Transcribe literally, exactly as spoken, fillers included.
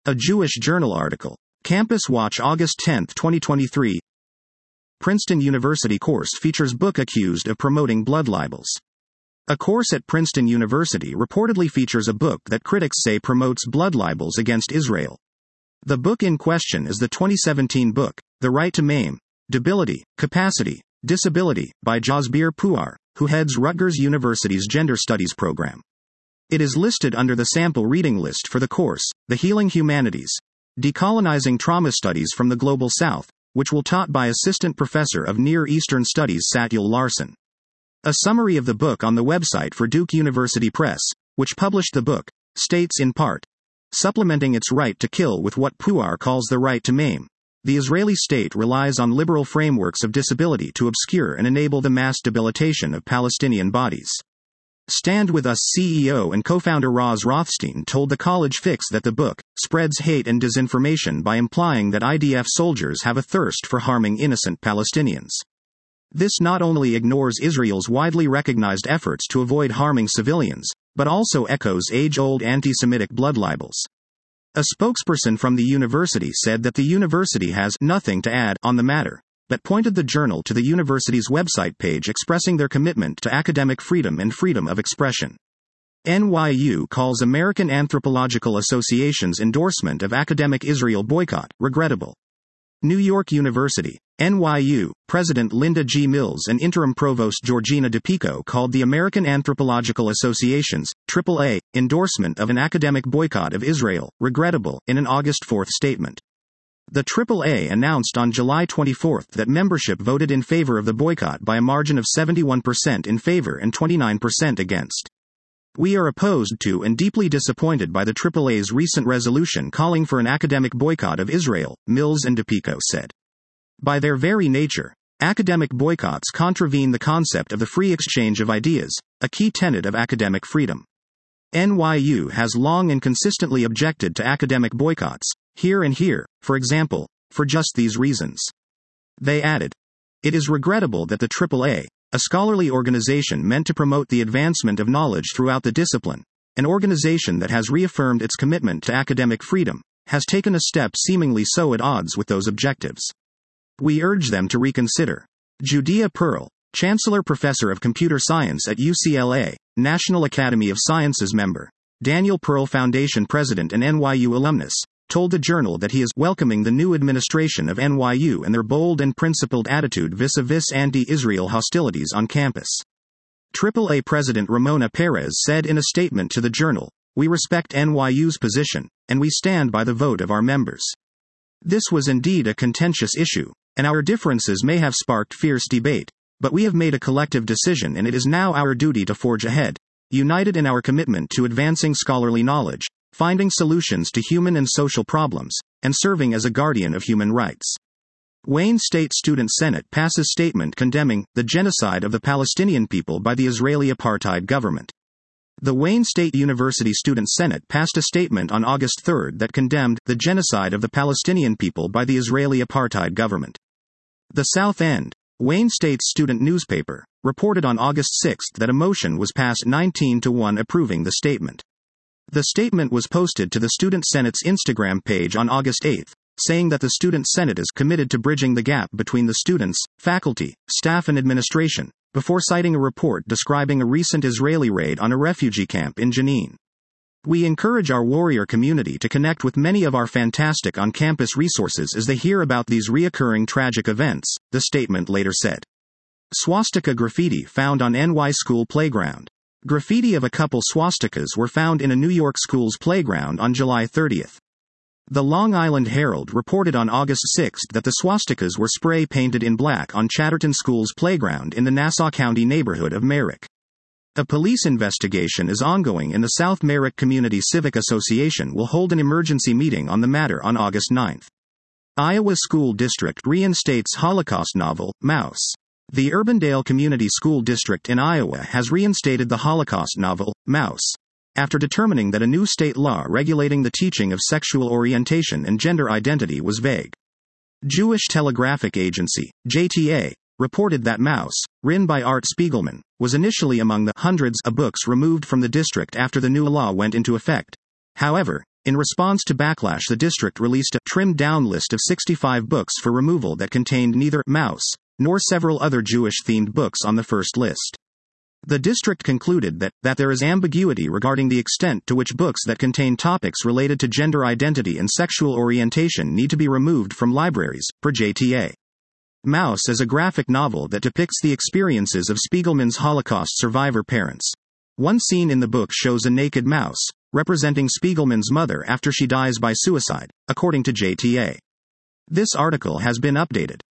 A Jewish Journal article. Campus Watch August tenth, twenty twenty-three. Princeton University course features book accused of promoting blood libels. A course at Princeton University reportedly features a book that critics say promotes blood libels against Israel. The book in question is the twenty seventeen book, The Right to Maim, Debility, Capacity, Disability, by Jasbir Puar, who heads Rutgers University's Gender Studies program. It is listed under the sample reading list for the course, The Healing Humanities, Decolonizing Trauma Studies from the Global South, which will taught by Assistant Professor of Near Eastern Studies Satyal Larson. A summary of the book on the website for Duke University Press, which published the book, states in part, supplementing its right to kill with what Puar calls the right to maim. The Israeli state relies on liberal frameworks of disability to obscure and enable the mass debilitation of Palestinian bodies. Stand With Us C E O and co-founder Roz Rothstein told the College Fix that the book spreads hate and disinformation by implying that I D F soldiers have a thirst for harming innocent Palestinians. This not only ignores Israel's widely recognized efforts to avoid harming civilians, but also echoes age-old anti-Semitic blood libels. A spokesperson from the university said that the university has nothing to add on the matter, but pointed the journal to the university's website page expressing their commitment to academic freedom and freedom of expression. N Y U calls American Anthropological Association's endorsement of academic Israel boycott regrettable. New York University, N Y U, President Linda G. Mills and Interim Provost Georgina DePico called the American Anthropological Association's, triple A, endorsement of an academic boycott of Israel regrettable in an August fourth statement. The triple A announced on July twenty-fourth that membership voted in favor of the boycott by a margin of seventy-one percent in favor and twenty-nine percent against. We are opposed to and deeply disappointed by the triple A's recent resolution calling for an academic boycott of Israel, Mills and DePico said. By their very nature, academic boycotts contravene the concept of the free exchange of ideas, a key tenet of academic freedom. N Y U has long and consistently objected to academic boycotts, here and here, for example, for just these reasons. They added, it is regrettable that the triple A, a scholarly organization meant to promote the advancement of knowledge throughout the discipline, an organization that has reaffirmed its commitment to academic freedom, has taken a step seemingly so at odds with those objectives. We urge them to reconsider. Judea Pearl, Chancellor Professor of Computer Science at U C L A, National Academy of Sciences member, Daniel Pearl Foundation President and N Y U alumnus, told the journal that he is welcoming the new administration of N Y U and their bold and principled attitude vis-a-vis anti-Israel hostilities on campus. triple A President Ramona Perez said in a statement to the journal, we respect N Y U's position, and we stand by the vote of our members. This was indeed a contentious issue, and our differences may have sparked fierce debate, but we have made a collective decision and it is now our duty to forge ahead, united in our commitment to advancing scholarly knowledge, finding solutions to human and social problems, and serving as a guardian of human rights. Wayne State Student Senate passes statement condemning the genocide of the Palestinian people by the Israeli apartheid government. The Wayne State University Student Senate passed a statement on August third that condemned the genocide of the Palestinian people by the Israeli apartheid government. The South End, Wayne State's student newspaper, reported on August sixth that a motion was passed nineteen to one approving the statement. The statement was posted to the Student Senate's Instagram page on August eighth, saying that the Student Senate is committed to bridging the gap between the students, faculty, staff and administration, before citing a report describing a recent Israeli raid on a refugee camp in Jenin. We encourage our warrior community to connect with many of our fantastic on-campus resources as they hear about these reoccurring tragic events, the statement later said. Swastika graffiti found on N Y school playground. Graffiti of a couple swastikas were found in a New York school's playground on July thirtieth. The Long Island Herald reported on August sixth that the swastikas were spray-painted in black on Chatterton School's playground in the Nassau County neighborhood of Merrick. A police investigation is ongoing and the South Merrick Community Civic Association will hold an emergency meeting on the matter on August ninth. Iowa School District reinstates Holocaust novel, Mouse. The Urbandale Community School District in Iowa has reinstated the Holocaust novel, Mouse, after determining that a new state law regulating the teaching of sexual orientation and gender identity was vague. Jewish Telegraphic Agency, J T A, reported that Mouse, written by Art Spiegelman, was initially among the hundreds of books removed from the district after the new law went into effect. However, In response to backlash, the district released a trimmed-down list of sixty-five books for removal that contained neither Maus nor several other Jewish-themed books on the first list. The district concluded that, that there is ambiguity regarding the extent to which books that contain topics related to gender identity and sexual orientation need to be removed from libraries, per J T A. Maus is a graphic novel that depicts the experiences of Spiegelman's Holocaust survivor parents. One scene in the book shows a naked Maus, representing Spiegelman's mother after she dies by suicide, according to J T A. This article has been updated.